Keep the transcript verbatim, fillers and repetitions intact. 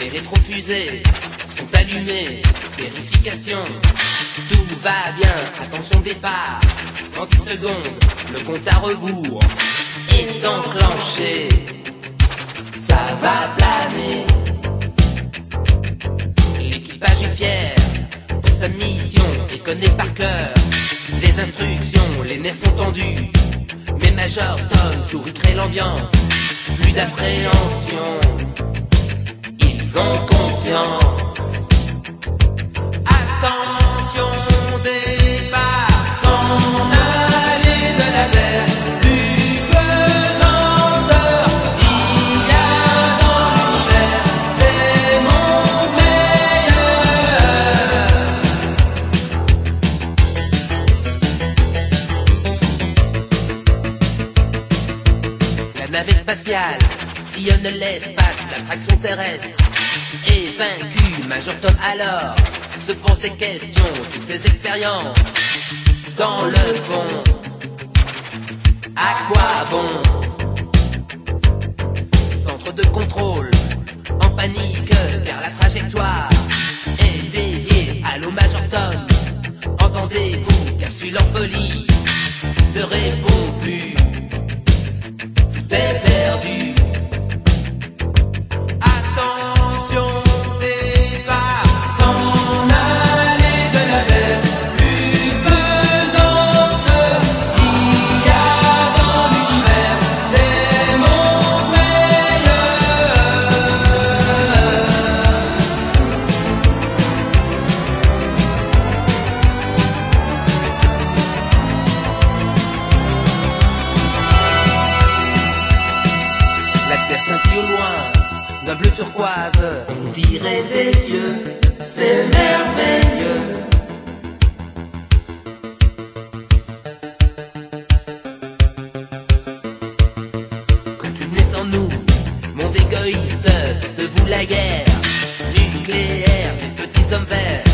Les rétrofusées sont allumées, vérification, tout va bien, attention départ. En dix secondes, le compte à rebours est enclenché. Ça va planer. L'équipage est fier de sa mission et connaît par cœur les instructions, les nerfs sont tendus. Mais Major Tom sourit, crée l'ambiance, plus d'appréhension. Ils ont confiance. Attention, départ, s'en aller de la terre, plus pesanteur. Il y a dans l'univers des mondes meilleurs. La navette spatiale sillonne l'espace, l'attraction terrestre est vaincue. Major Tom alors se pose des questions, toutes ses expériences dans le fond. À quoi bon? Centre de contrôle en panique car la trajectoire est déviée. Allô Major Tom, entendez-vous? Capsule en folie ne répond plus. Tout est perdu. Scintille au loin, d'un bleu turquoise, on dirait des yeux, c'est merveilleux. Quand tu nais sans nous, monde égoïste, de vous la guerre nucléaire, des petits hommes verts.